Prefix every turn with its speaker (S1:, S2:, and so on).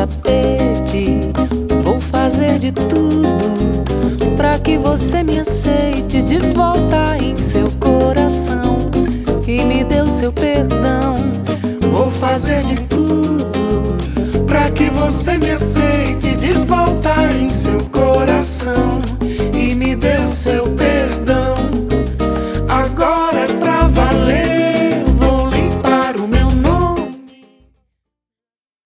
S1: tapete. Vou fazer de tudo pra que você me aceite de volta em seu coração e me dê o seu perdão. Vou fazer de tudo